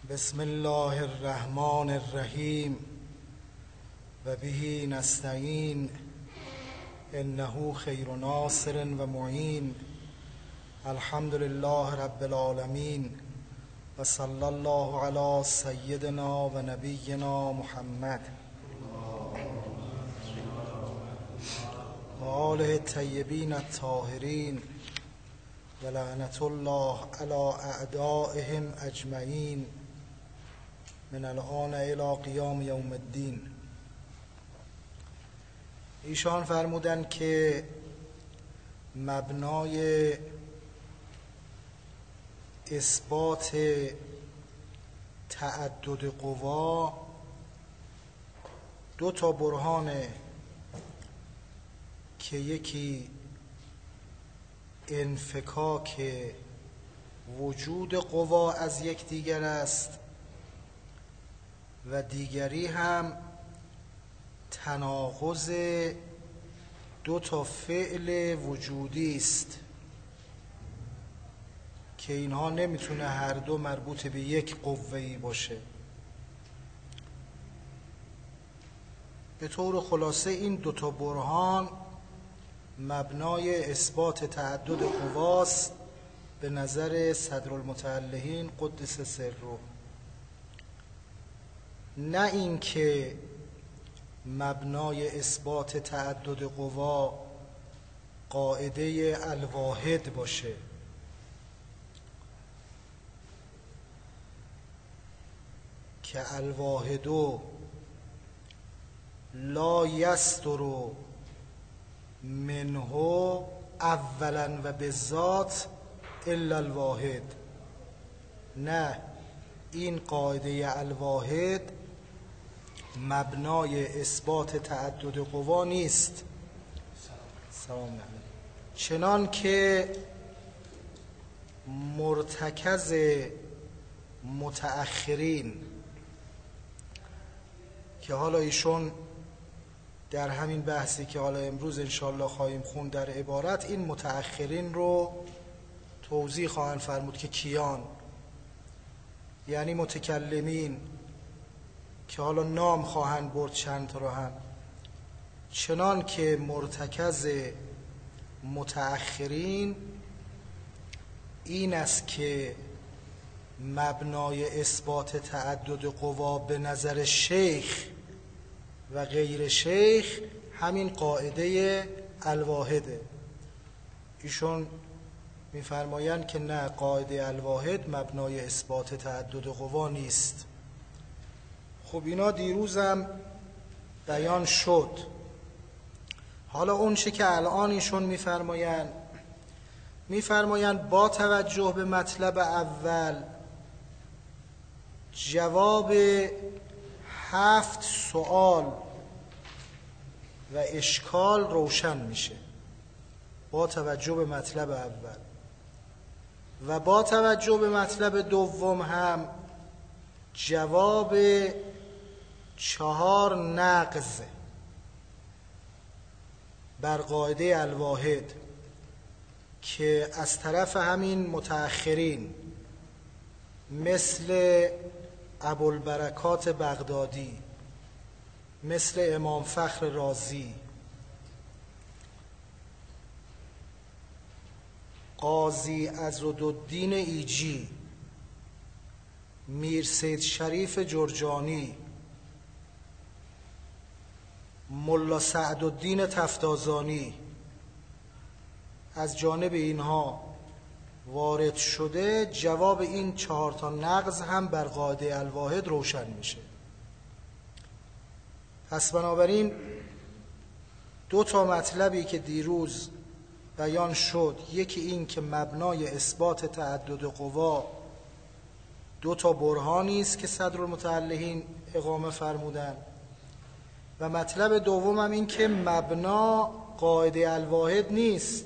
بسم الله الرحمن الرحیم و به نستعین انه خیر ناصر و معین. الحمد لله رب العالمین و صلی الله علی سیدنا و نبینا محمد و آله الطیبین الطاهرین و لعنت الله علی اعدائهم اجمعین من الآن الی قیام یوم الدین. ایشان فرمودند که مبنای اثبات تعدد قوا دو تا برهانه که یکی انفکاک وجود قوا از یکدیگر است و دیگری هم تناقض دو تا فعل وجودی است که اینها نمیتونه هر دو مربوط به یک قوه‌ای باشه. به طور خلاصه این دو تا برهان مبنای اثبات تعدد قواست به نظر صدرالمتعلقین قدس سره، نه اینکه مبنای اثبات تعدد قوا قاعده الواحد باشه. که الواحد لا یصدر منه اولا و بالذات الا الواحد. نه، این قاعده الواحد مبنای اثبات تعدد قوا نیست. سلام علیکم. چنان که مرتکز متأخرین که حالا ایشون در همین بحثی که حالا امروز انشاءالله خواهیم خوند در عبارت این متأخرین رو توضیح خواهند فرمود که کیان، یعنی متکلمین که حالا نام خواهند برد چند تا رو هم. چنان که مرتکز متأخرین این است که مبنای اثبات تعدد قوا به نظر شیخ و غیر شیخ همین قاعده الواحده. ایشون می‌فرمایند که نه، قاعده الواحد مبنای اثبات تعدد قوا نیست. خب اینا دیروزم بیان شد. حالا اون چه که الان ایشون می‌فرمایند با توجه به مطلب اول جواب 7 سوال و اشکال روشن میشه با توجه به مطلب اول، و با توجه به مطلب دوم هم جواب 4 نقض بر قاعده الواحد که از طرف همین متأخرین مثل ابوالبرکات بغدادی، مثل امام فخر رازی، قاضی عضدالدین ایجی، میر سید شریف جرجانی، ملا سعدالدین تفتازانی، از جانب اینها وارد شده، جواب این 4 تا نقض هم بر قاعده الواحد روشن میشه. پس بنابراین 2 تا مطلبی که دیروز بیان شد، یکی این که مبنای اثبات تعدد قوا 2 تا برهانی است که صدرالمتعلقین اقامه فرمودن، و مطلب دوم هم این که مبنا قاعده الواحد نیست.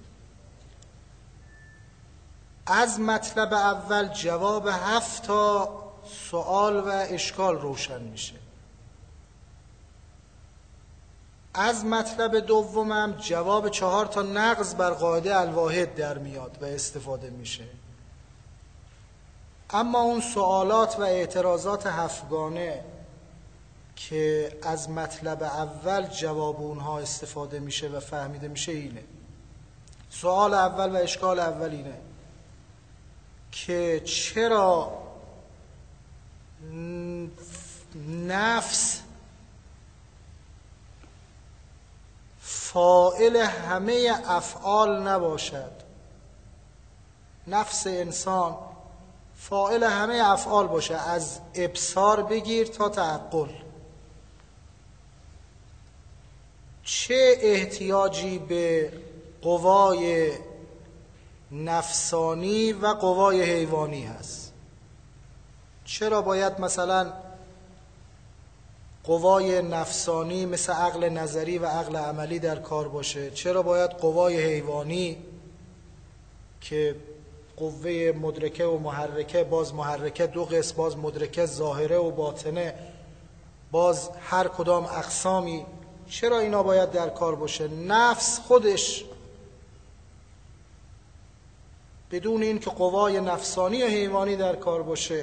از مطلب اول جواب 7 تا سوال و اشکال روشن میشه. از مطلب دومم جواب 4 تا نقض بر قاعده الواحد در میاد و استفاده میشه. اما اون سوالات و اعتراضات هفتگانه که از مطلب اول جواب اونها استفاده میشه و فهمیده میشه اینه. سوال اول و اشکال اول اینه که چرا نفس فاعل همه افعال نباشد؟ نفس انسان فاعل همه افعال باشه، از ابصار بگیر تا تعقل. چه احتیاجی به قوای نفسانی و قوای حیوانی هست؟ چرا باید مثلا قوای نفسانی مثل عقل نظری و عقل عملی در کار باشه؟ چرا باید قوای حیوانی که قوه مدرکه و محرکه، باز محرکه دو قسم، باز مدرکه ظاهره و باطنه، باز هر کدام اقسامی، چرا اینا باید در کار باشه؟ نفس خودش بدون این که قوای نفسانی و حیوانی در کار باشه،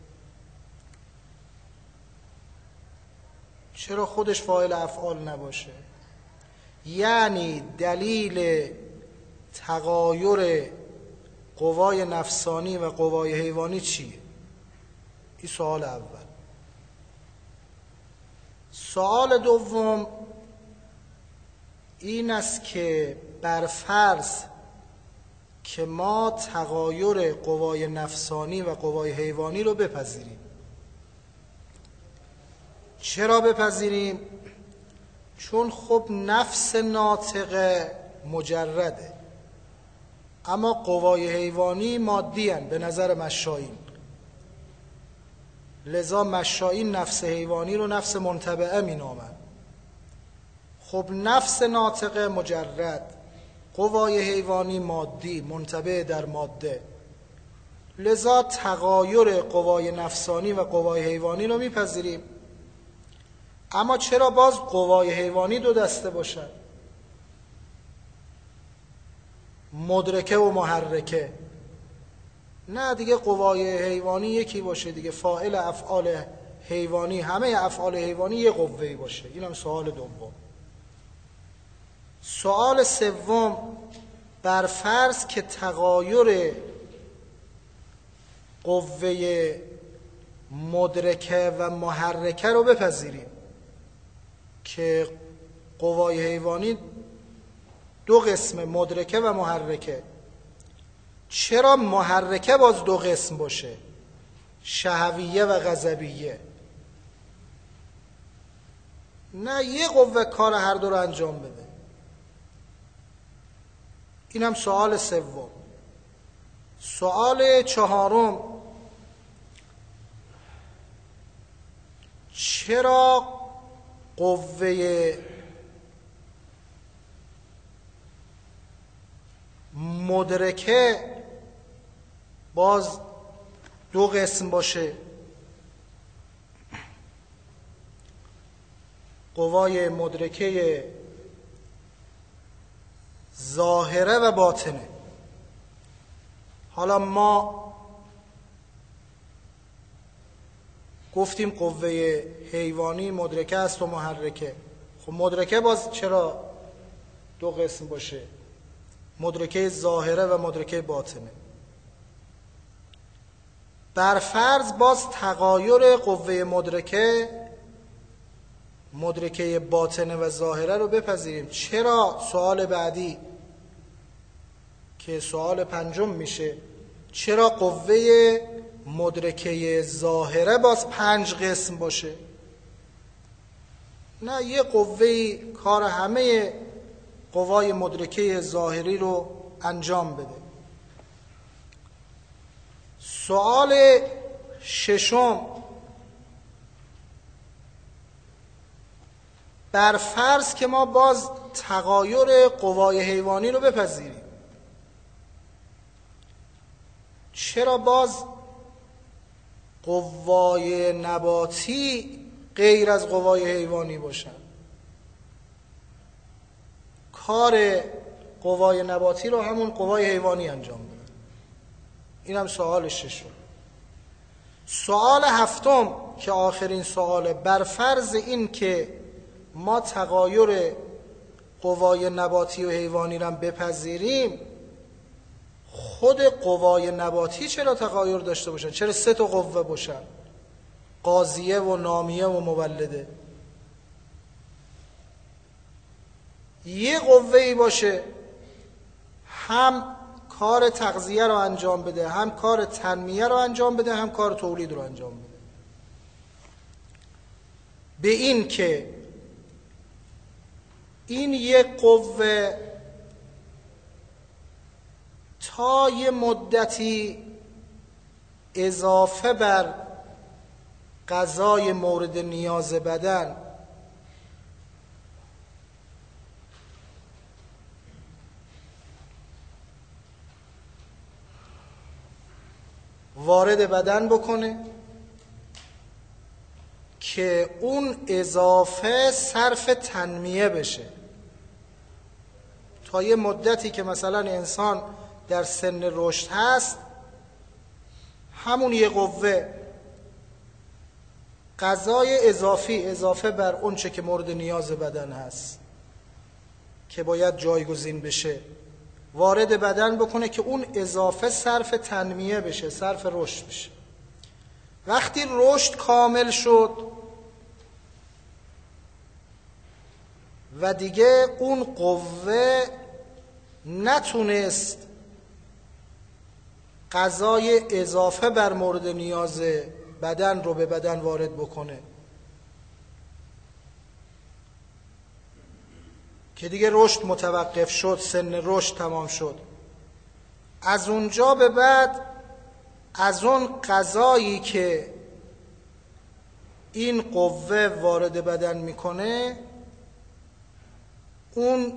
چرا خودش فاعل افعال نباشه؟ یعنی دلیل تغایر قوای نفسانی و قوای حیوانی چیه؟ این سوال اول. سوال دوم این است که برفرض که ما تغایر قوای نفسانی و قوای حیوانی رو بپذیریم. چرا بپذیریم؟ چون خب نفس ناطقه مجرده، اما قوای حیوانی مادی هستند به نظر مشایین. لذا مشایین نفس حیوانی رو نفس منطبعه می نامند. خب نفس ناطقه مجرد، قوای حیوانی مادی، منطبع در ماده، لذا تغایر قوای نفسانی و قوای حیوانی رو میپذیریم. اما چرا باز قوای حیوانی دو دسته باشن؟ مدرکه و محرکه. نه دیگه قوای حیوانی یکی باشه دیگه، فاعل افعال حیوانی، همه افعال حیوانی یه قوه‌ای باشه. اینم سوال دوم. سوال سوم، بر فرض که تغایر قوه مدرکه و محرکه رو بپذیریم که قوای حیوانی دو قسم، مدرکه و محرکه، چرا محرکه باز دو قسم باشه، شهویه و غضبیه؟ نه، یه قوه کار هر دو رو انجام بده. اینم سوال سوم. سوال چهارم، چرا قوه مدرکه باز دو قسم باشه، قوای مدرکه ظاهره و باطنه؟ حالا ما گفتیم قوه حیوانی مدرکه است و محرکه. خب مدرکه باز چرا دو قسم باشه، مدرکه ظاهره و مدرکه باطنه؟ بر فرض باز تغایر قوه مدرکه باطنه و ظاهره رو بپذیریم. چرا سوال بعدی که سوال پنجم میشه، چرا قوه مدرکه ظاهره باز 5 قسم باشه؟ نه، یه قوه کار همه قوای مدرکه ظاهری رو انجام بده. سوال ششم، بر فرض که ما باز تغایر قوای حیوانی رو بپذیریم، چرا باز قوای نباتی غیر از قوای حیوانی باشن؟ کار قوای نباتی رو همون قوای حیوانی انجام بدن. اینم سوال ششم. سوال هفتم که آخرین سواله، بر فرض این که ما تغایر قوای نباتی و حیوانی را بپذیریم، خود قوای نباتی چرا تغایر داشته باشن؟ چرا 3 تا قوه باشن؟ قاضیه و نامیه و مولده. یه قوه‌ای باشه هم کار تغذیه رو انجام بده، هم کار تنمیه رو انجام بده، هم کار تولید رو انجام بده. به این که این یک قوه تا یه مدتی اضافه بر غذای مورد نیاز بدن وارد بدن بکنه که اون اضافه صرف تنمیه بشه. تا یه مدتی که مثلا انسان در سن رشد هست، همون یه قوه غذای اضافه بر اون چه که مورد نیاز بدن هست که باید جایگزین بشه وارد بدن بکنه که اون اضافه صرف تنمیه بشه، صرف رشد بشه. وقتی رشد کامل شد و دیگه اون قوه نتونست غذای اضافه بر مورد نیاز بدن رو به بدن وارد بکنه، که دیگه رشد متوقف شد، سن رشد تمام شد، از اونجا به بعد از اون غذایی که این قوه وارد بدن میکنه، اون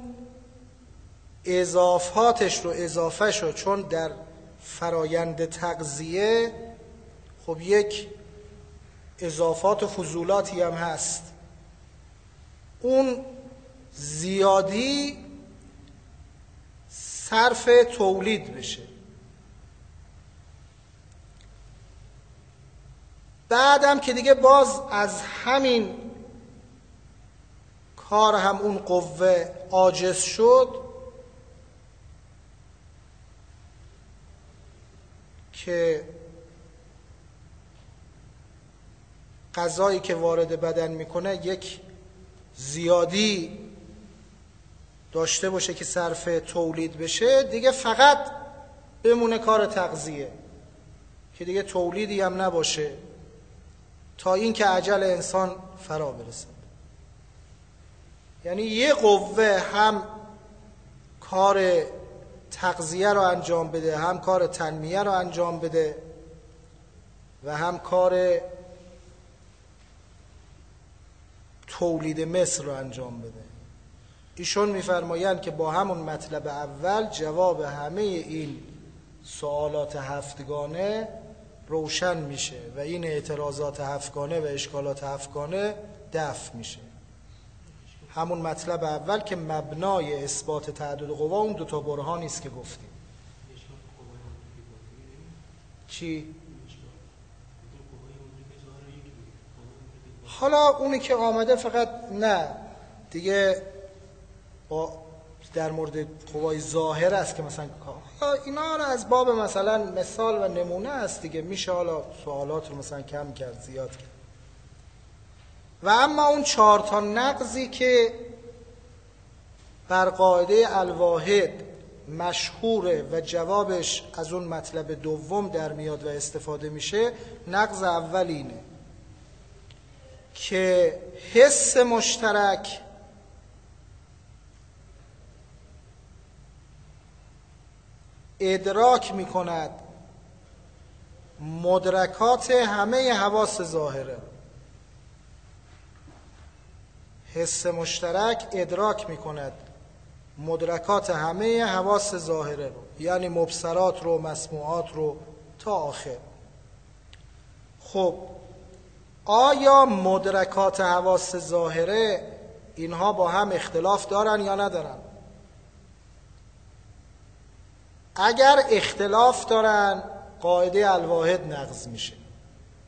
اضافهش رو چون در فرایند تغذیه خب یک اضافات و فضولاتی هم هست، اون زیادی صرف تولید بشه. بعدم که دیگه باز از همین کار هم اون قوه عاجز شد که غذایی که وارد بدن میکنه یک زیادی داشته باشه که صرف تولید بشه، دیگه فقط بمونه کار تغذیه که دیگه تولیدی هم نباشه تا اینکه اجل انسان فرا برسه. یعنی یه قوه هم کار تغذیه رو انجام بده، هم کار تنمیه رو انجام بده و هم کار تولید مثل رو انجام بده. ایشون میفرمایند که با همون مطلب اول جواب همه این سوالات هفتگانه روشن میشه و این اعتراضات هفتگانه و اشکالات هفتگانه دفع میشه. همون مطلب اول که مبنای اثبات تعدد قوا اون 2 تا برهانی است که گفتیم. چی؟ حالا اونی که آمده فقط نه دیگه در مورد قوای ظاهر است که مثلا اینا رو از باب مثلا مثال و نمونه است دیگه، میشه حالا سوالات رو مثلا کم کرد زیاد کرد. و اما اون 4 تا نقضی که بر قاعده الواحد مشهوره و جوابش از اون مطلب دوم در میاد و استفاده میشه، نقض اول اینه که حس مشترک ادراک میکند مدرکات همه حواس ظاهره. حس مشترک ادراک میکند مدرکات همه حواس ظاهره رو، یعنی مبصرات رو، مسموعات رو تا آخر. خب آیا مدرکات حواس ظاهره اینها با هم اختلاف دارن یا ندارن؟ اگر اختلاف دارن قاعده الواحد نقض میشه.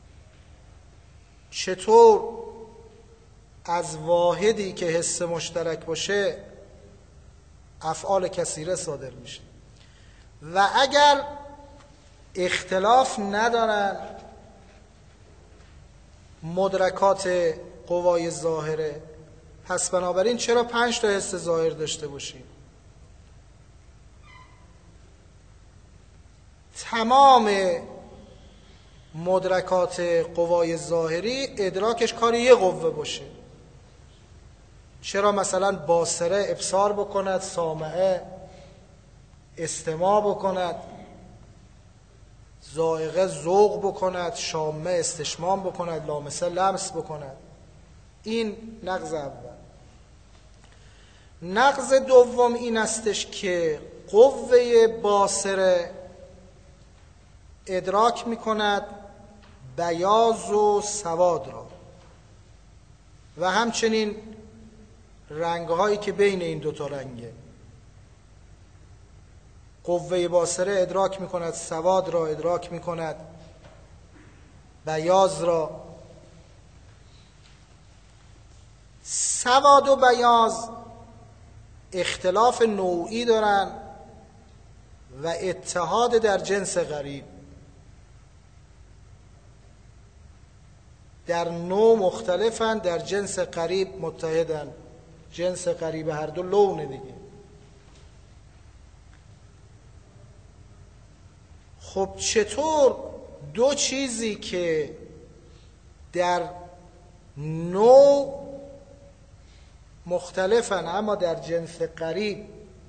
چطور از واحدی که حس مشترک باشه افعال کثیره صادر میشه. و اگر اختلاف ندارن مدرکات قوای ظاهره، پس بنابراین چرا 5 تا حس ظاهر داشته باشیم؟ تمام مدرکات قوای ظاهری ادراکش کار یه قوه باشه. چرا مثلا باصره ابصار بکند، سامعه استماع بکند، ذائقه ذوق بکند، شامه استشمام بکند، لامسه لمس بکند؟ این نقض اول. نقض دوم این استش که قوه باصره ادراک میکند بیاض و سواد را و همچنین رنگهایی که بین این دوتا رنگه. قوه باصره ادراک میکند سواد را، ادراک میکند بیاض را. سواد و بیاض اختلاف نوعی دارن و اتحاد در جنس قریب. در نوع مختلفن، در جنس قریب متحدن. جنس قریب هر دو لونه دیگه. خب چطور دو چیزی که در نوع مختلفن اما در جنس قریب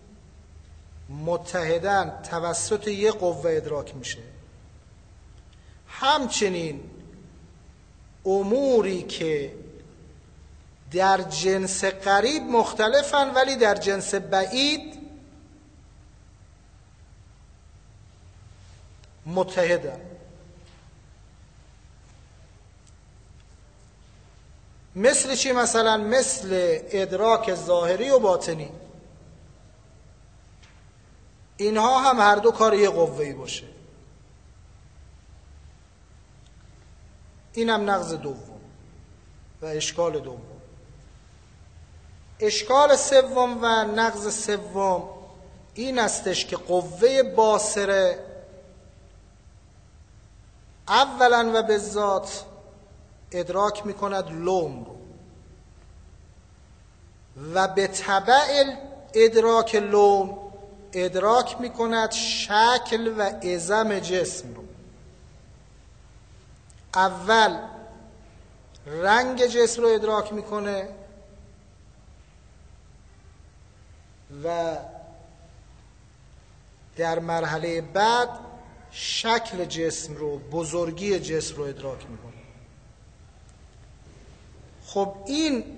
متحدن توسط یک قوه ادراک میشه؟ همچنین اموری که در جنس قریب مختلفن ولی در جنس بعید متحدن. مثل چی مثلا؟ مثل ادراک ظاهری و باطنی. اینها هم هر دو کار یه قوه‌ای باشه. اینم نقض دوم و اشکال دوم. اشکال سوم و نقض سوم این استش که قوه باصره اولا و به ذات ادراک میکند لون رو و به تبع ادراک لون ادراک میکند شکل و عظم جسم رو. اول رنگ جسم رو ادراک میکنه و در مرحله بعد شکل جسم رو، بزرگی جسم رو ادراک میکنه. خب این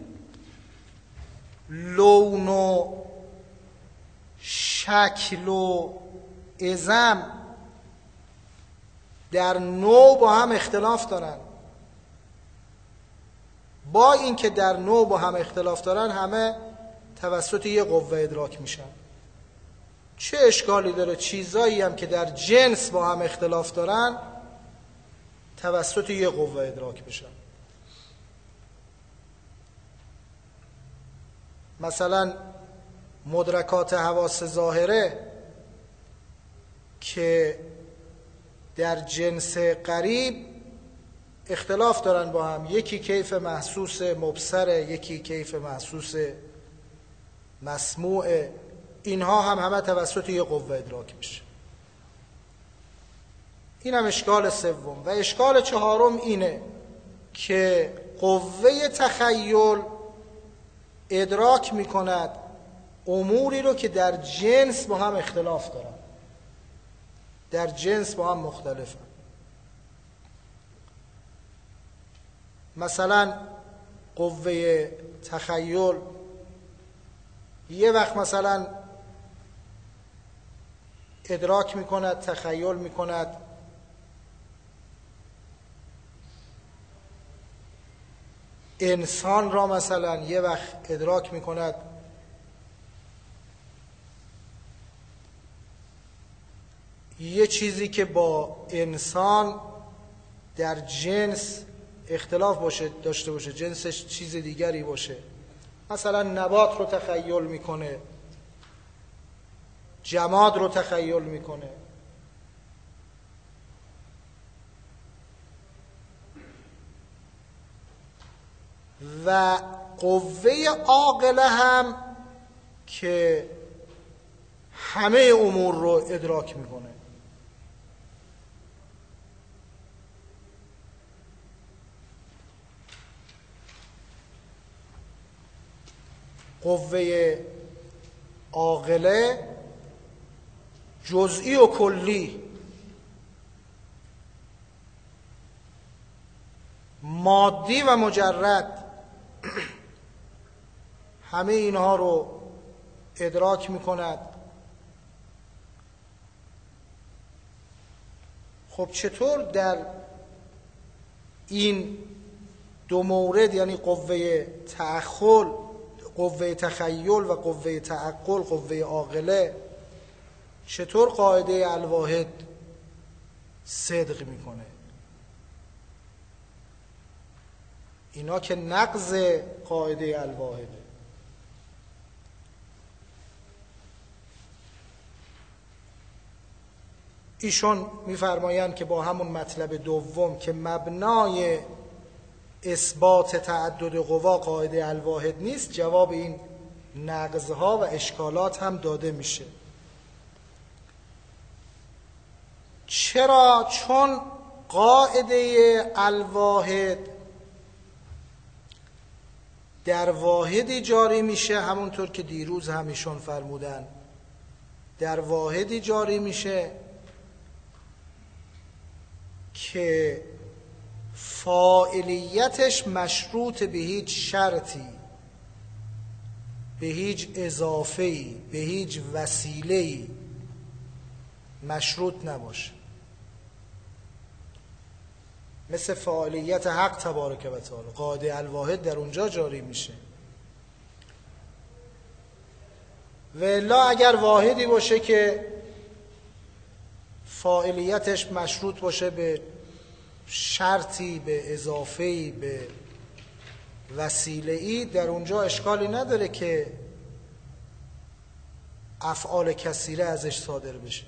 لون و شکل و عظم در نوع با هم اختلاف دارن. با اینکه در نوع با هم اختلاف دارن همه توسط یه قوه ادراک میشن. چه اشکالی داره چیزایی هم که در جنس با هم اختلاف دارن توسط یه قوه ادراک بشن؟ مثلا مدرکات حواس ظاهره که در جنس قریب اختلاف دارن با هم، یکی کیف محسوس مبصره، یکی کیف محسوس مسموع، اینها هم همه توسط یه قوه ادراک میشه. این هم اشکال سوم. و اشکال چهارم اینه که قوه تخیل ادراک میکند اموری رو که در جنس با هم اختلاف دارن، در جنس با هم مختلفن. مثلا قوه تخیل یه وقت مثلا ادراک میکند، تخیل میکند انسان را، مثلا یه وقت ادراک میکند یه چیزی که با انسان در جنس اختلاف داشته باشه، جنسش چیز دیگری باشه، مثلا نبات رو تخیل میکنه، جماد رو تخیل میکنه. و قوه عاقله هم که همه امور رو ادراک میکنه. قوه عاقله جزئی و کلی، مادی و مجرد، همه اینها رو ادراک میکند. خب چطور در این دو مورد، یعنی قوه تخیل و قوه تعقل، قوه عاقله، چطور قاعده الواحد صدق میکنه؟ اینا که نقض قاعده الواحده. ایشون میفرمایند که با همون مطلب دوم که مبنای اثبات تعدد قوا قاعده الواحد نیست، جواب این نقضها و اشکالات هم داده میشه. چرا؟ چون قاعده الواحد در واحدی جاری میشه، همونطور که دیروز هم ایشون فرمودن، در واحدی جاری میشه که فاعلیتش مشروط به هیچ شرطی، به هیچ اضافه‌ای، به هیچ وسیله‌ای مشروط نباشه. مثل فاعلیت حق تبارک و تعالی، قاعده الواحد در اونجا جاری میشه. و الا اگر واحدی باشه که فاعلیتش مشروط باشه به شرطی، به اضافه‌ای، به وسیله‌ای، در اونجا اشکالی نداره که افعال کثیره ازش صادر بشه.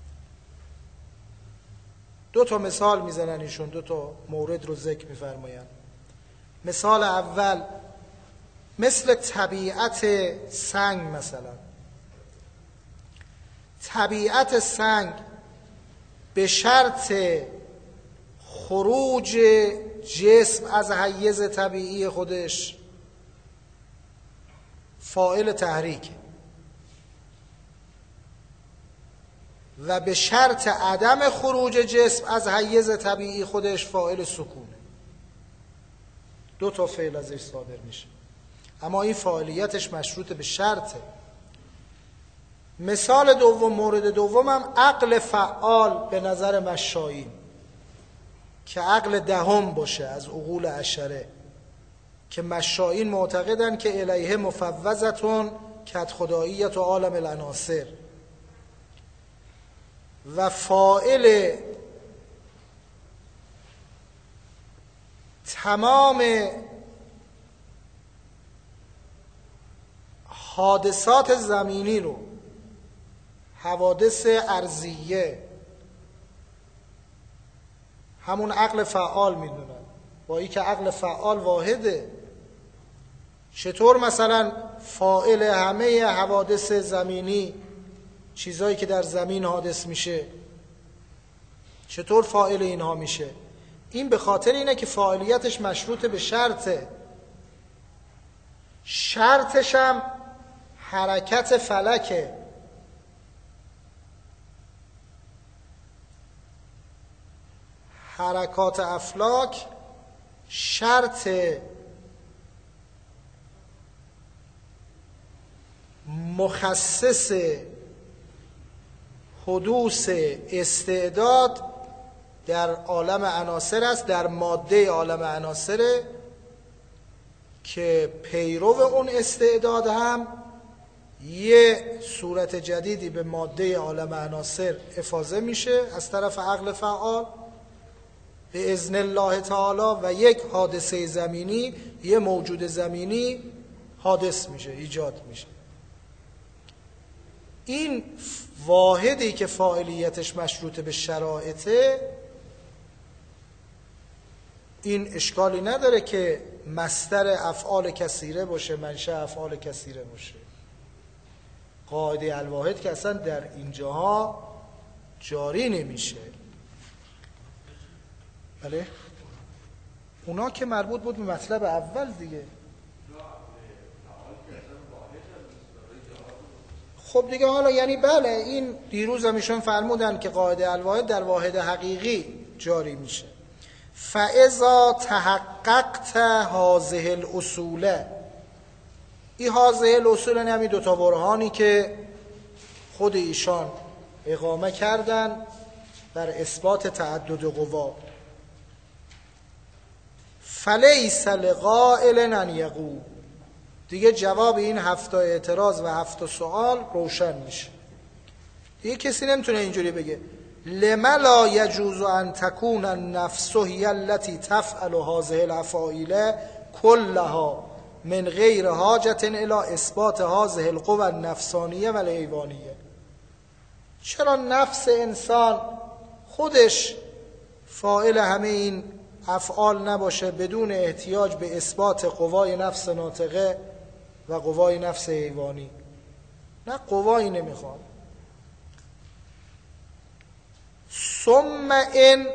دو تا مثال میزنن ایشون، دو تا مورد رو ذکر میفرماین. مثال اول مثل طبیعت سنگ. مثلا طبیعت سنگ به شرط خروج جسم از حیز طبیعی خودش فاعل تحریک و به شرط عدم خروج جسم از حیز طبیعی خودش فاعل سکونه. دو تا فعل ازش صادر میشه، اما این فاعلیتش مشروط به شرطه. مثال دوم، مورد دومم عقل فعال به نظر مشایین که عقل دهم باشه از عقول عشره، که مشایین معتقدن که الیه مفوضتون کد خداییت و عالم العناصر، و فاعل تمام حادثات زمینی رو، حوادث ارضیه، همون عقل فعال میدونن، با این که عقل فعال واحده. چطور مثلا فاعل همه حوادث زمینی، چیزایی که در زمین حادث میشه، چطور فاعل اینها میشه؟ این به خاطر اینه که فاعلیتش مشروط به شرطه. شرطش هم حرکت فلکه. حرکات افلاک شرط مخصص حدوث استعداد در عالم عناصر است، در ماده عالم عناصر، که پیرو اون استعداد هم یه صورت جدیدی به ماده عالم عناصر افاضه میشه از طرف عقل فعال به اذن الله تعالی و یک حادثه زمینی، یه موجود زمینی حادث میشه، ایجاد میشه. این واحدی که فاعلیتش مشروط به شرایطه، این اشکالی نداره که مصدر افعال کثیره باشه، منشأ افعال کثیره باشه. قاعده الواحد که اصلا در اینجاها جاری نمیشه. بله؟ اونا که مربوط بود به مطلب اول دیگه. خب دیگه حالا یعنی بله، این دیروز هم ایشون فرمودن که قاعده الواحد در واحد حقیقی جاری میشه. فاذا تحققت هذه الاصول، این هذه الاصول یعنی همین دوتا برهانی که خود ایشان اقامه کردن بر اثبات تعدد قوا. فلیس لقائل ان یقول، دیگه جواب این 7 اعتراض و 7 سوال روشن میشه. دیگه کسی نمیتونه اینجوری بگه لما لا یجوز ان تکون النفس هی التي تفعل هذه الافاعیل كلها من غیر حاجة الى اثبات هذه القوى النفسانیه و الحیوانیه. چرا نفس انسان خودش فاعل همه این افعال نباشه بدون احتیاج به اثبات قوای نفس ناطقه و قوای نفس حیوانی؟ نه، قوایی نمیخواد. ثم ان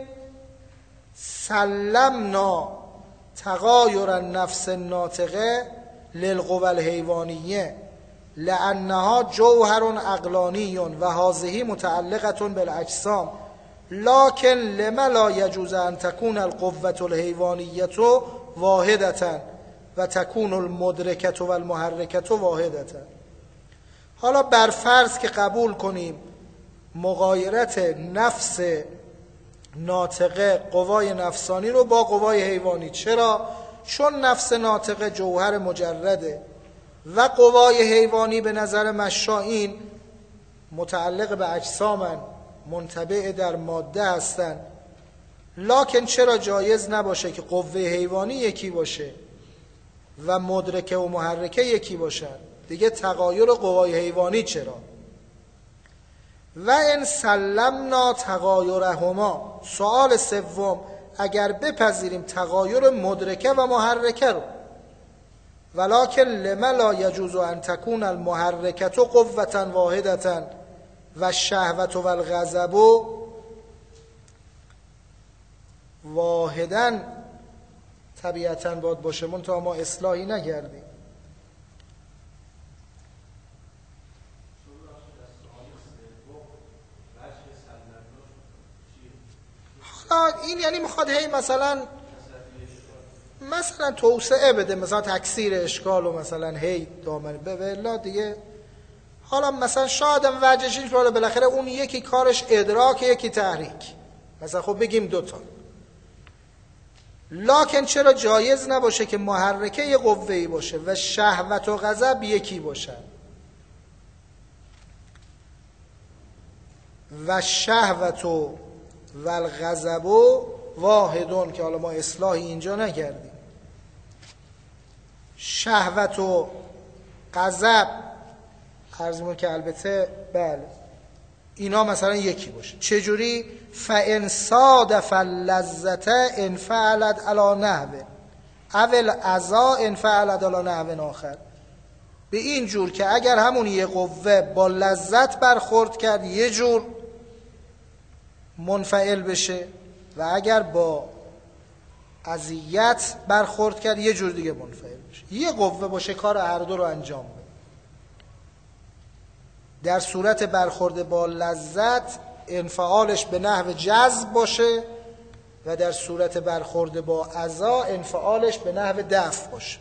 سلمنا تغایر النفس الناطقه للقوى الحیوانیه لانها جوهر عقلانی و هذه متعلقه بالاجسام، لكن لما لا يجوز ان تكون القوة الحيوانية واحدة و تكون المدركة و المحركة واحدة. حالا بر فرض که قبول کنیم مغایرت نفس ناطقه قوای نفسانی رو با قوای حیوانی. چرا؟ چون نفس ناطقه جوهر مجرده و قوای حیوانی به نظر مشائین متعلق به اجسامن، منطبع در ماده هستن. لکن چرا جایز نباشه که قوه حیوانی یکی باشه و مدرکه و محرکه یکی باشن؟ دیگه تغایر قوای حیوانی چرا؟ و ان سلمنا تغایرهما، سوال سوم، اگر بپذیریم تغایر مدرکه و محرکه رو، ولکن لما لا یجوز ان تکون المحرکه قوة واحدة و شهوت و الغضب واحداً، طبیعتاً باید باشه، منتها ما اصلاحی نکردیم. حالا این یعنی میخواد هی مثلا توسعه بده، مثلا تکثیر اشکال و مثلا هی دامن به دیگه. حالا مثلا شاید هم وجهش این شده بالاخره اون یکی کارش ادراک، یکی تحریک، مثلا خب بگیم دوتا. لکن چرا جایز نباشه که محرکه یه قوه‌ای باشه و شهوت و غضب یکی باشن؟ و شهوت و الغضب واحدون، که حالا ما اصلاحی اینجا نکردیم. شهوت و غضب عرضمون که البته بله اینا مثلا یکی باشه. چجوری؟ فَإِنْ صَادَفَ اللَّذَّةَ إِنْ فَعَلَتْ عَلَى نَحْوٍ أَوِ الْعَزَا إِنْ فَعَلَتْ عَلَى نَحْوٍ آخر. به این جور که اگر همون یه قوه با لذت برخورد کرد یه جور منفعل بشه و اگر با اذیت برخورد کرد یه جور دیگه منفعل بشه. یه قوه باشه کار هر دو رو انجام بده. در صورت برخورد با لذت انفعالش به نحو جذب باشه و در صورت برخورد با عزا انفعالش به نحو دفع باشه.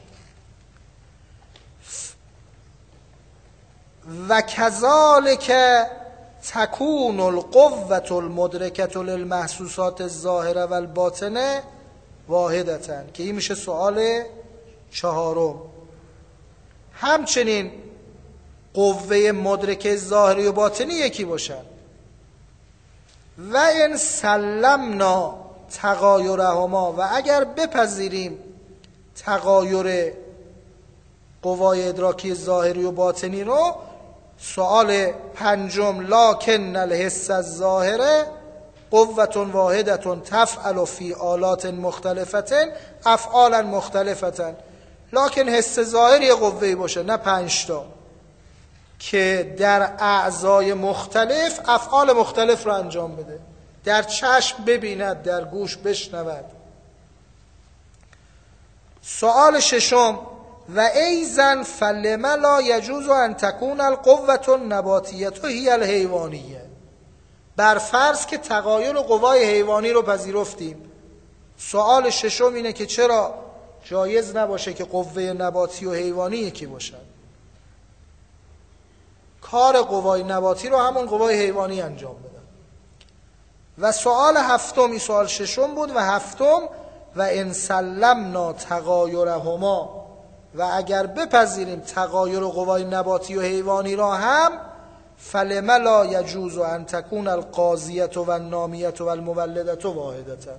و کذالک تکون القوة المدرکة للمحسوسات الظاهره و الباطنه واحدتاً، که این میشه سوال چهارم. همچنین قوه مدرکه ظاهری و باطنی یکی باشن. و ان سلمنا تغایرهما و اگر بپذیریم تغایر قوای ادراکی ظاهری و باطنی رو. سوال پنجم لکن الحس الظاهره قوة واحدة تفعل فی آلات مختلفة افعالا مختلفة. لکن حس ظاهر یه قوه‌ای باشه، نه 5 تا، که در اعضای مختلف افعال مختلف رو انجام بده. در چشم ببیند، در گوش بشنود. سوال ششم و ایضا فلم لا یجوز ان تکون القوة النباتیة هی الحیوانیه. بر فرض که تغایر قوای حیوانی رو پذیرفتیم، سوال ششم اینه که چرا جایز نباشه که قوه نباتی و حیوانی یکی باشن؟ کار قوای نباتی رو همون قوای حیوانی انجام بدن. و سوال هفتم، این سوال ششم بود، و هفتم و ان سلمنا تغایرهما و اگر بپذیریم تغایر قوای نباتی و حیوانی را هم فلم لا یجوز ان تکون القاضیة و النامیة و المولدة واحدة.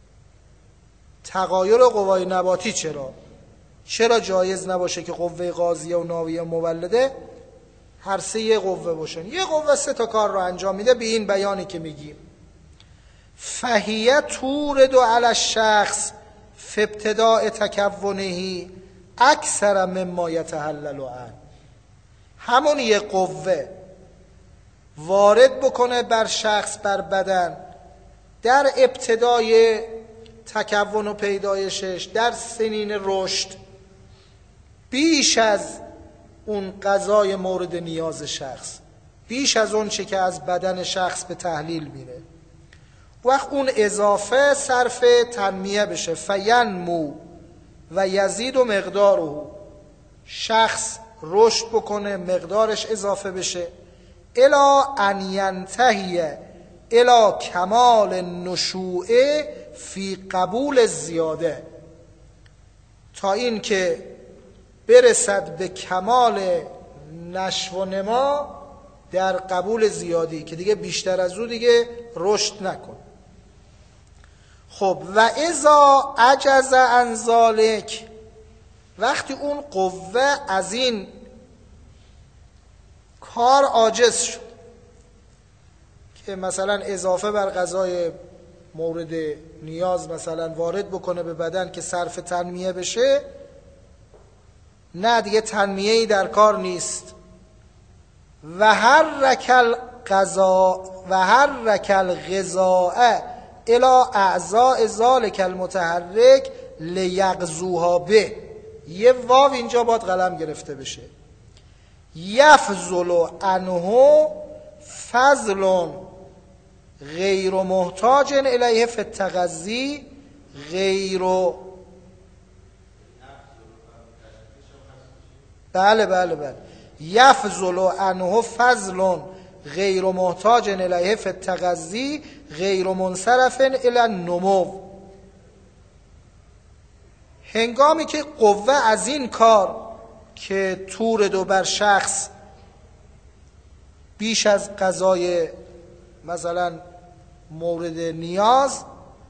تغایر قوای نباتی چرا جایز نباشه که قوه قاضیه و نامیه و مولده هر سه یه قوه باشن؟ یه قوه 3 تا کار رو انجام میده به این بیانی که میگیم. فهیه تورد علی الشخص فی ابتداء تکونه اکثر مما یتحلل عنه. همون یه قوه وارد بکنه بر شخص، بر بدن، در ابتدای تکون و پیدایشش، در سنین رشد، بیش از اون غذای مورد نیاز شخص، بیش از اون چه که از بدن شخص به تحلیل میره. وقت اون اضافه صرف تنمیه بشه، فینمو و یزید و مقداره، شخص رشد بکنه، مقدارش اضافه بشه، الی ان ینتهی الی کمال نشوء فی قبول زیاده، تا این که برسد به کمال نشو و نما در قبول زیادی، که دیگه بیشتر از او دیگه رشد نکن. خب و اذا عجز عن ذلک، وقتی اون قوه از این کار عاجز شد که مثلا اضافه بر غذای مورد نیاز مثلا وارد بکنه به بدن که صرف تنمیه بشه، نه دیگه تنمیه‌ای در کار نیست. و حرک الغذاء الی اعضاء ذلک المتحرک لیغزوها به، یه واو اینجا باید قلم گرفته بشه. یفضل عنه فضل غیر محتاج الیه فی التغذی غیر، بله یفضل عنه فضل غیر محتاج الیه فی التغذی غیر منصرف الی النمو. هنگامی که قوه از این کار که تورد و بر شخص بیش از غذای مثلا مورد نیاز،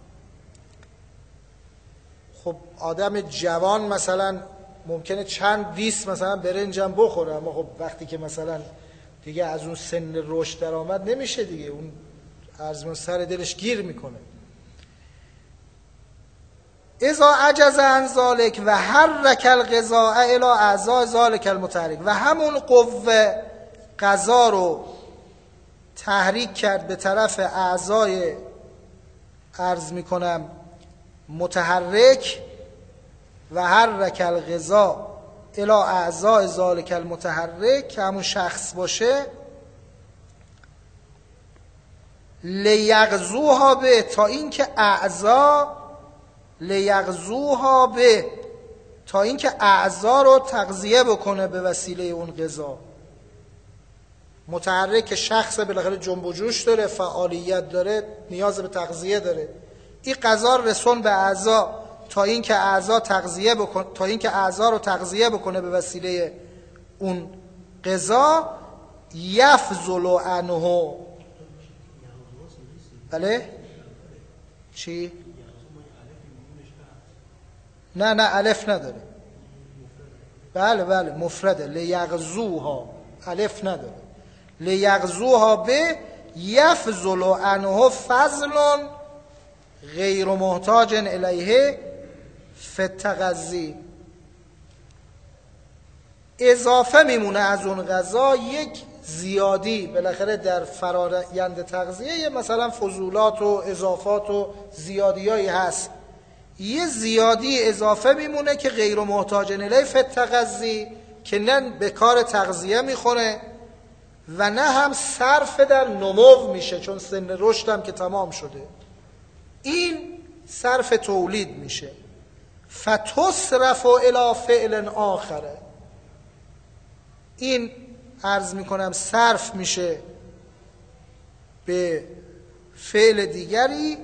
خب آدم جوان مثلا ممکنه چند دیس مثلا برنجم بخوره، اما خب وقتی که مثلا دیگه از اون سن رشد در آمد نمیشه دیگه، اون ارزمون سر دلش گیر میکنه. اذا عجز عن ذلک و حرک الغذاء الی اعضاء ذلک المتحرک، و همون قوه غذا رو تحریک کرد به طرف اعضای عرض میکنم متحرک، و حرک الغذاء الی اعضاء ذلک المتحرک که همون شخص باشه، لیغزوها به، تا اینکه اعضا رو تغذیه بکنه به وسیله اون غذا. متحرک شخص بالاخره جنب و جوش داره، فعالیت داره، نیاز به تغذیه داره. این غذا رسون به اعضا تا اینکه اعضا رو تغذیه بکنه به وسیله اون غذا. یفضل عنه، بله چی؟ نه الف نداره. بله مفرده. لیغزوها الف نداره. لیغزوها به یفضل عنه فضل غیر محتاج الیه فی التغذی. اضافه میمونه از اون غذا یک زیادی، بالاخره در فرایند تغذیه مثلا فضولات و اضافات و زیادیایی هست، یه زیادی اضافه میمونه که غیر محتاج الیه فی التغذی، که نه به کار تغذیه میخوره و نه هم صرف در نمو میشه، چون سن رشد هم که تمام شده، این صرف تولید میشه. فتصرف الی فعل آخره، این عرض میکنم صرف میشه به فعل دیگری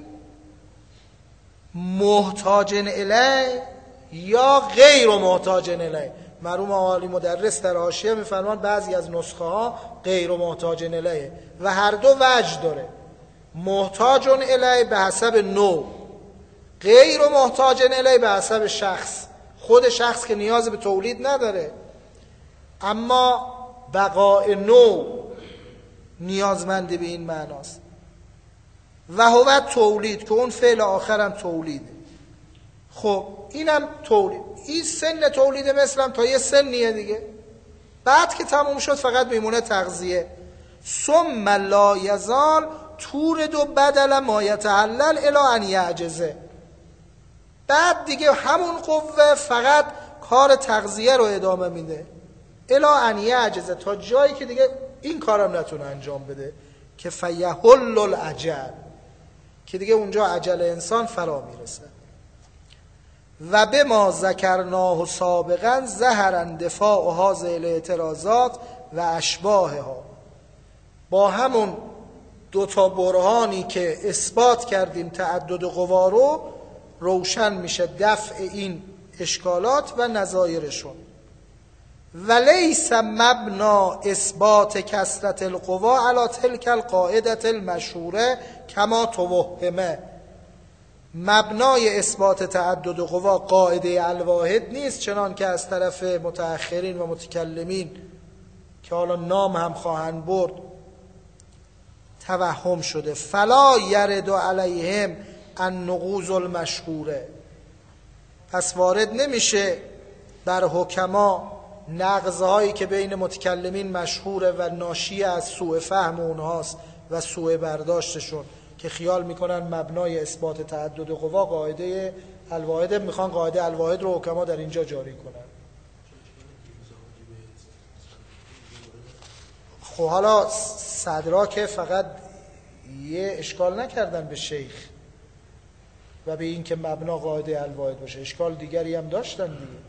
محتاج الیه یا غیر محتاج الیه. مرحوم عالی مدرس در حاشیه میفرمان بعضی از نسخه ها غیر محتاج الیه و هر دو وجه داره. محتاج الیه به حسب نوع، غیر محتاج الیه به حسب شخص. خود شخص که نیاز به تولید نداره، اما بقاء نوع نیازمند به این معناست. و هو تولید، که اون فعل آخرم تولیده. خب اینم تولید، این سن تولید مثلم تا یه سنیه دیگه، بعد که تموم شد فقط میمونه تغذیه. ثم لا یزال تورد و بدل ما یتحلل الی ان یعجزه. بعد دیگه همون قوه فقط کار تغذیه رو ادامه میده الی ان یعجزه، تا جایی که دیگه این کارم نتونه انجام بده، که فیحل الاجل، که دیگه اونجا اجل انسان فرا میرسه. و به ما ذکرناه سابقا ظهر اندفاع هذه الاعتراضات و اشباهها. با همون دوتا برهانی که اثبات کردیم تعدد قوا رو، روشن میشه دفع این اشکالات و نظایرشون. ولیس مبنا اثبات کثرت القوا علی تلک القاعده المشهوره کما توهمه. مبنای اثبات تعدد قوا قاعده الواحد نیست، چنان که از طرف متأخرین و متکلمین که حالا نام هم خواهند برد توهم شده. فلا یرد علیهم النقوض المشهوره، پس وارد نمیشه بر حکما نقض‌هایی که بین متکلمین مشهوره و ناشی از سوء فهم اونهاست و سوء برداشتشون، که خیال میکنن مبنای اثبات تعدد قوا قاعده الواحد، میخوان قاعده الواحد رو حکما در اینجا جاری کنن. خب حالا صدرا که فقط یه اشکال نکردن به شیخ و به این که مبنا قاعده الواحد باشه، اشکال دیگری هم داشتن دیگه.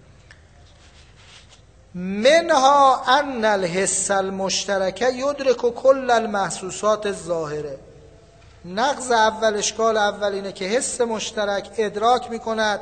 منها ان الحس المشترک یدرک کل المحسوسات الظاهره. نقض اول، اشکال اول اینه که حس مشترک ادراک میکند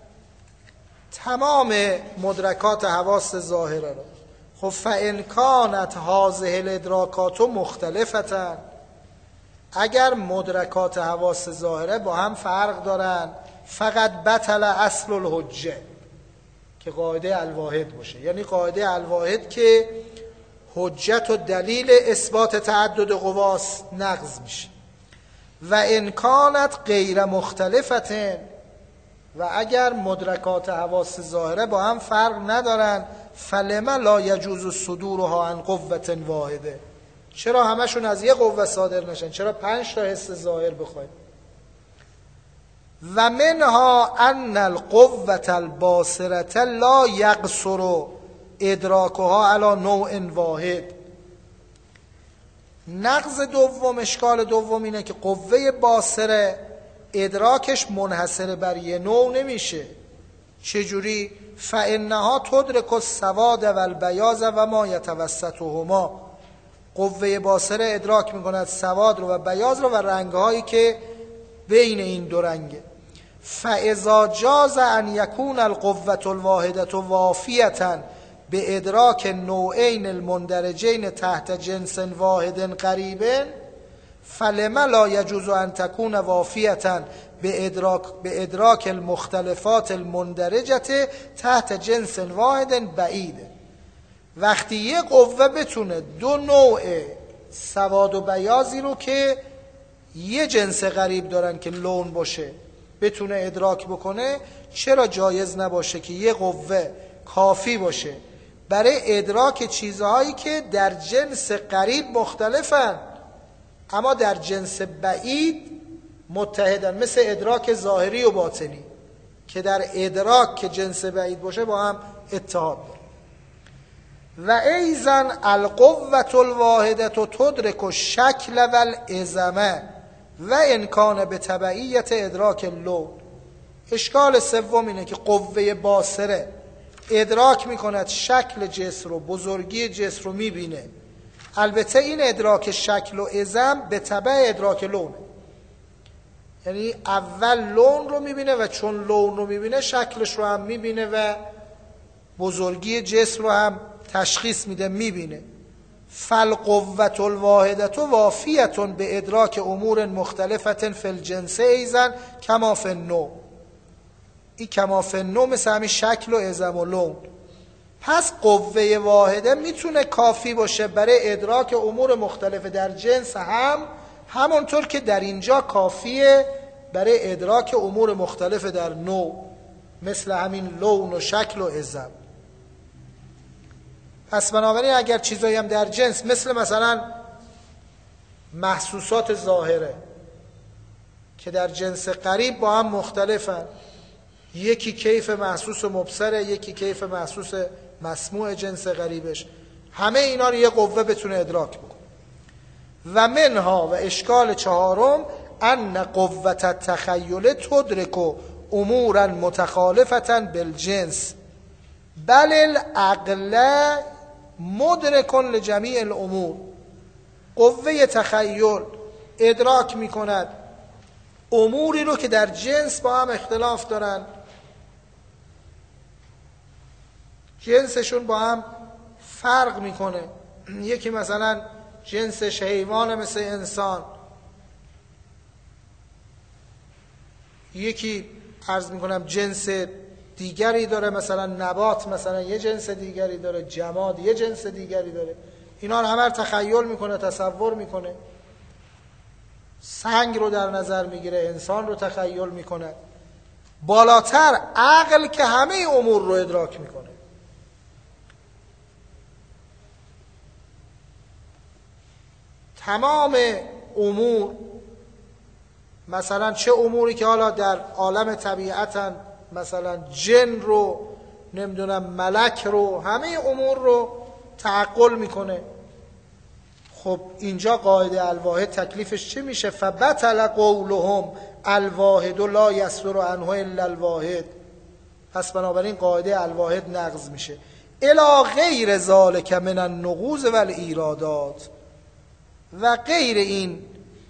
تمام مدرکات حواس ظاهره رو. خب فان کانت هذه الادراکات مختلفتا، اگر مدرکات حواس ظاهره با هم فرق دارن، فقط بطل اصل الحجه، که قاعده الواحد باشه، یعنی قاعده الواحد که حجت و دلیل اثبات تعدد قواس نقض میشه. و امکانت غیر مختلفتن، و اگر مدرکات حواس ظاهره با هم فرق ندارن، فلما لا یجوز صدورها عن قوة واحده، چرا همشون از یه قوه صادر نشن؟ چرا 5 تا حس ظاهر بخواید؟ و منها ان القوة الباصرة لا یقصر ادراکها علی نوع واحد. نقض دوم، اشکال دوم اینه که قوه باصره ادراکش منحصر بر یه نوع نمیشه. چجوری؟ فانها تدرک السواد و البیاض و ما یتوسطهما. قوه باصره ادراک میکند سواد رو و بیاض رو و رنگهایی که بین این دو رنگه. فاذا جاز ان یکون القوة الواحدة وافیة به ادراک نوعین المندرجین تحت جنس واحد قریب، فلما لا یجوز ان تکون وافیة به ادراک المختلفات المندرجه تحت جنس واحد بعید. وقتی یه قوه بتونه دو نوع سواد و بیاضی رو که یه جنس غریب دارن که لون باشه بتونه ادراک بکنه، چرا جایز نباشه که یه قوه کافی باشه برای ادراک چیزهایی که در جنس قریب مختلفن اما در جنس بعید متحدن، مثل ادراک ظاهری و باطنی که در ادراک که جنس بعید باشه با هم اتحاد داره. و ایضا القوة الواحدة تدرک الشکل و العظمه و امکان به تبعیت ادراک اللون. اشکال سوم اینه که قوه باصره ادراک میکند شکل جسم رو، بزرگی جسم رو میبینه. البته این ادراک شکل و عظم به تبع ادراک لونه، یعنی اول لون رو میبینه و چون لون رو میبینه شکلش رو هم میبینه و بزرگی جسم رو هم تشخیص میده میبینه. فالقوة الواحدة وافیة به ادراک امور مختلفة فی الجنس ایضا کما فی النوع. این کما فی النوع مثل همین شکل و عظم و لون. پس قوه واحده میتونه کافی باشه برای ادراک امور مختلف در جنس همونطور که در اینجا کافیه برای ادراک امور مختلف در نوع، مثل همین لون و شکل و عظم. پس بنابراین اگر چیزایی هم در جنس مثلا محسوسات ظاهره که در جنس قریب با هم مختلفن، یکی کیف محسوس و مبصره، یکی کیف محسوس مسموع جنس قریبش، همه اینا رو یه قوه بتونه ادراک بکنه. و منها و اشکال چهارم ان قوة التخیل تدرک امورا متخالفة بالجنس بل العقل مدرک لجمیع الامور. قوه تخیل ادراک میکند اموری رو که در جنس با هم اختلاف دارن، جنسشون با هم فرق میکنه. یکی مثلا جنسش حیوان مثل انسان، یکی عرض میکنم جنس دیگری داره، مثلا نبات مثلا یه جنس دیگری داره، جماد یه جنس دیگری داره. اینا رو همه تخیل میکنه، تصور میکنه. سنگ رو در نظر میگیره، انسان رو تخیل میکنه. بالاتر عقل که همه امور رو ادراک میکنه. تمام امور، مثلا چه اموری که حالا در عالم طبیعتن، مثلا جن رو، نمیدونم ملک رو، همه امور رو تعقل میکنه. خب اینجا قاعده الواحد تکلیفش چه میشه؟ فبطل قولهم الواحد لا یصدر عنه الا الواحد. پس بنابراین قاعده الواحد نقض میشه. الی غیر ذالک من النقوض والایرادات. و غیر این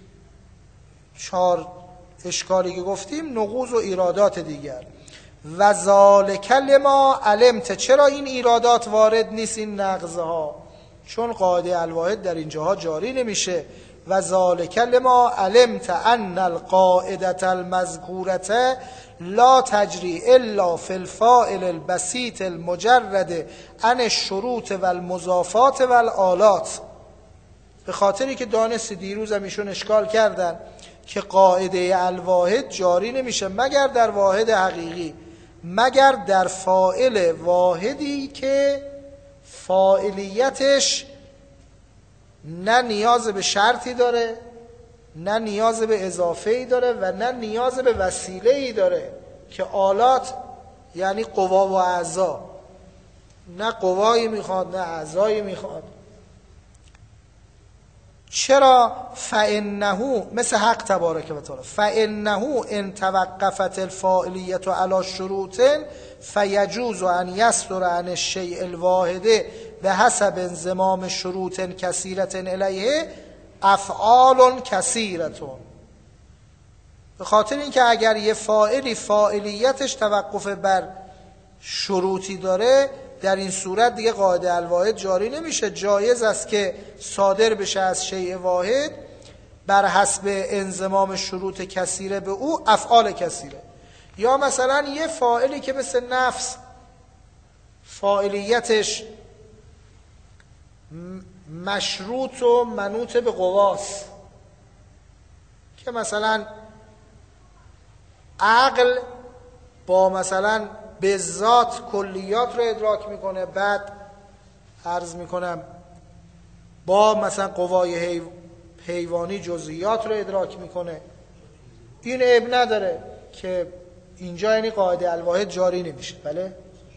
چهار اشکالی که گفتیم، نقوض و ایرادات دیگر. و ذالک لما علمت. چرا این ایرادات وارد نیست، این نقضها؟ چون قاعده الواحد در اینجاها جاری نمیشه. و ذالک لما علمت ان القاعده المذکوره لا تجری الا فی الفاعل البسیط المجرد عن الشروط والمضافات والآلات. به خاطری که دانستی دیروز هم ایشون اشکال کردن که قاعده الواحد جاری نمیشه مگر در واحد حقیقی، مگر در فاعل واحدی که فاعلیتش نه نیاز به شرطی داره، نه نیاز به اضافه‌ای داره و نه نیاز به وسیله‌ای داره، که آلات یعنی قوا و اعضا، نه قوایی میخواد نه اعضایی میخواد. چرا؟ فانه مثل حق تبارک و تعالی، فانه ان توقفت الفاعلیت علی شروط فیجوز ان یصدر عن الشیء الواحد به حسب انضمام شروط کثیرة الیه افعال کثیرة. به خاطر اینکه اگر یه فاعلی فاعلیتش توقف بر شروطی داره، در این صورت دیگه قاعده الواحد جاری نمیشه. جایز است که صادر بشه از شیء واحد بر حسب انضمام شروط کثیره به او افعال کثیره. یا مثلا یه فاعلی که مثل نفس فاعلیتش مشروط و منوط به قواست، که مثلا عقل با مثلا به ذات کلیات رو ادراک میکنه، بعد عرض میکنم با مثلا قوای حیوانی جزئیات رو ادراک میکنه. این عیب نداره که اینجا یعنی قاعده الواحد جاری نمیشه. بله،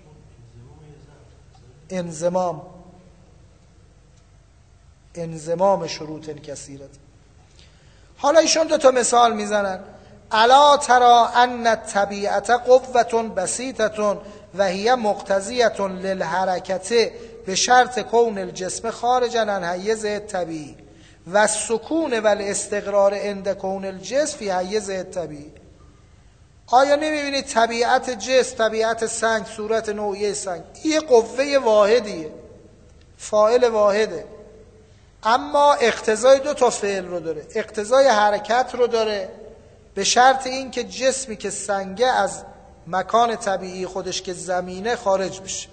انضمام شروط کثیرت. حالا ایشون 2 تا مثال میزنن. الا ترى ان الطبیعت قوة بسیطة و هی مقتضیة للحرکة به شرط کون الجسم خارجا عن حیز الطبیعی و السکون و الاستقرار عند کون الجسم فی حیز الطبیعی. آیا نمیبینید طبیعت جسم، طبیعت سنگ، صورت نوعی سنگ، یه قوه واحدیه، فاعل واحده، اما اقتضای 2 تا فعل رو داره. اقتضای حرکت رو داره به شرط این که جسمی که سنگه از مکان طبیعی خودش که زمینه خارج بشه،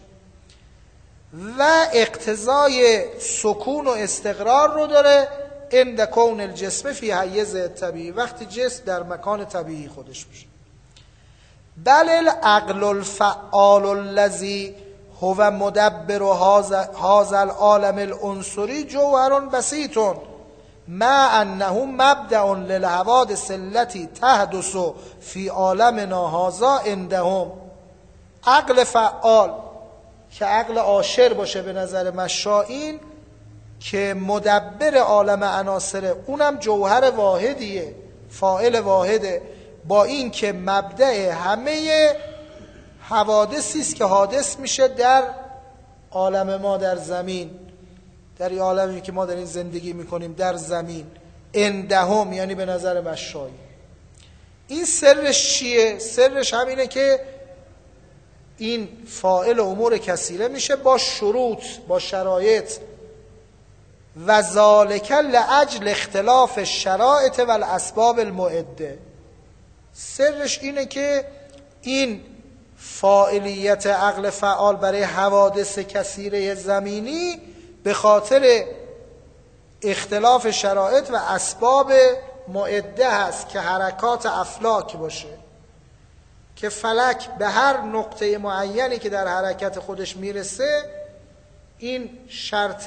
و اقتضای سکون و استقرار رو داره عند کون الجسم فی حیز طبیعی، وقتی جسم در مکان طبیعی خودش بشه. بل العقل الفعال الذی هو مدبر هذا العالم العنصری جوهر بسیط مع انه مبدأ للحوادث التي تحدث في عالمنا هذا عندهم. عقل فعال که عقل عاشر باشه به نظر مشائین، که مدبر عالم عناصره، اونم جوهر واحدیه، فاعل واحده، با این که مبدأ همه حوادثی است که حادث میشه در عالم ما، در زمین، در این عالمی که ما در این زندگی میکنیم، در زمین. عندهم یعنی به نظر مشائین. این سرش چیه؟ سرش همینه که این فاعل امور کثیره میشه با شروط، با شرایط. و ذالک لاجل اختلاف الشرائط و الاسباب المعده. سرش اینه که این فاعلیت عقل فعال برای حوادث کثیره زمینی به خاطر اختلاف شرایط و اسباب معده هست که حرکات افلاک باشه، که فلک به هر نقطه معینی که در حرکت خودش میرسه، این شرط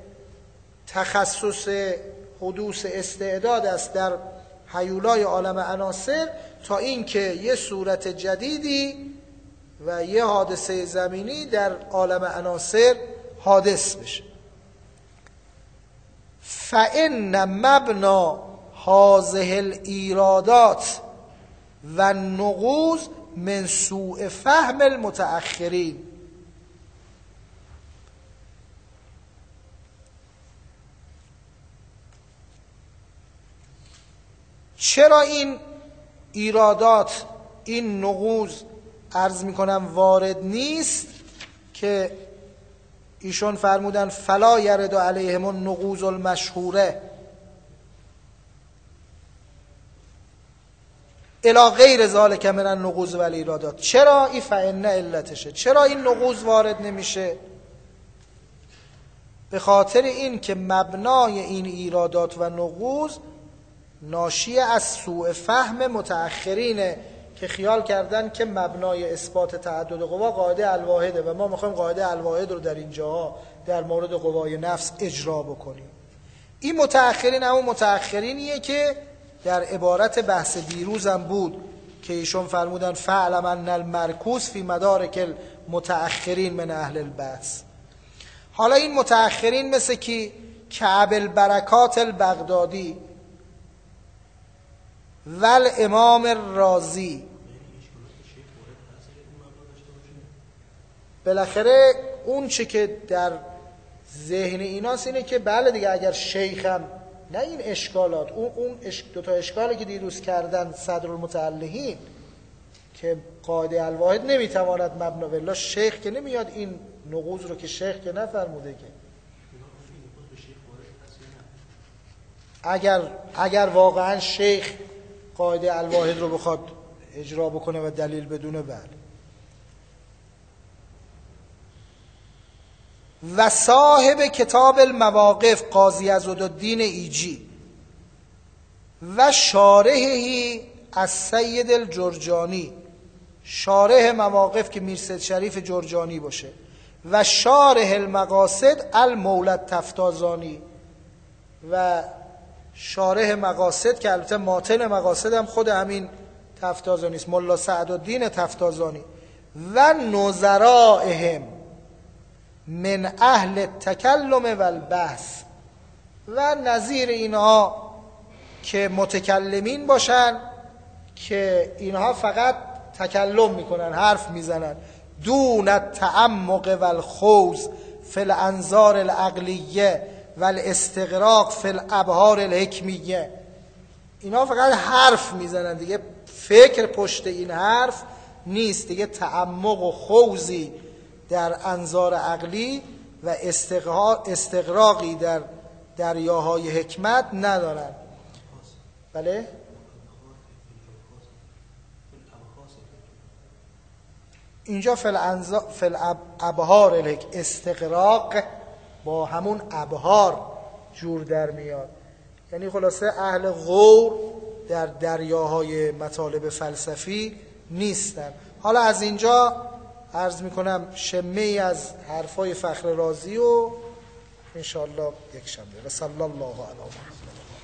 تخصص حدوث استعداد است در هیولای عالم عناصر، تا اینکه یه صورت جدیدی و یه حادثه زمینی در عالم عناصر حادث بشه. فإن مبنا هذه الایرادات و النقوض من سوء فهم المتأخرین. چرا این ایرادات، این نقوض عرض میکنم وارد نیست؟ که ایشون فرمودن فلا یرد علیهم النقوض المشهوره الی غیر ذالک من النقوض و الایرادات. چرا این فإن علتشه؟ چرا این نقوض وارد نمیشه؟ به خاطر این که مبنای این ایرادات و نقوض ناشی از سوء فهم متأخرینه، که خیال کردن که مبنای اثبات تعدد قوا قاعده الواحده و ما میخوایم قاعده الواحد رو در اینجا در مورد قوای نفس اجرا بکنیم. این متأخرین همون متأخرینیه که در عبارت بحث دیروزم بود که ایشون فرمودن فعلم ان المرکوز فی مدارک المتأخرین من اهل البحث. حالا این متأخرین مثل کی؟ کعب البرکات البغدادی ول امام الرازی. بالاخره اون چه که در ذهن ایناست اینه که بله دیگه، اگر شیخم، نه این اشکالات، اون 2 تا اشکالی که دیروز کردن صدرالمتعلهین که قاعده الواحد نمیتواند مبنا، والله شیخ که نمیاد این نقوض رو، که شیخ که نفرموده که اگر واقعا شیخ قاعده الواحد رو بخواد اجرا بکنه و دلیل بدونه، بله. و صاحب کتاب المواقف قاضی عزالدین ایجی و شارحی از سید الجرجانی، شارح مواقف که میرسید شریف جرجانی باشه، و شارح المقاصد المولد تفتازانی، و شارح مقاصد که البته ماتن مقاصد هم خود همین تفتازانی است، ملا سعدالدین تفتازانی، و نظرائهم من اهل التکلم و البحث، و نظیر اینها که متکلمین باشن که اینها فقط تکلم میکنن، حرف میزنن، دون التعمق و الخوض فی الانظار العقلیه و الاستغراق فی الابحار الحکمیه. اینها فقط حرف میزنن دیگه، فکر پشت این حرف نیست دیگه، تعمق و خوضی در انظار عقلی و استغراقی در دریاهای حکمت ندارن. بله؟ اینجا فی الابحار استغراق با همون ابحار جور در میاد، یعنی خلاصه اهل غور در دریاهای مطالب فلسفی نیستن. حالا از اینجا عرض میکنم شمه ای از حرفای فخر رازی و انشاءالله یک شنبه. و صلی الله علیه و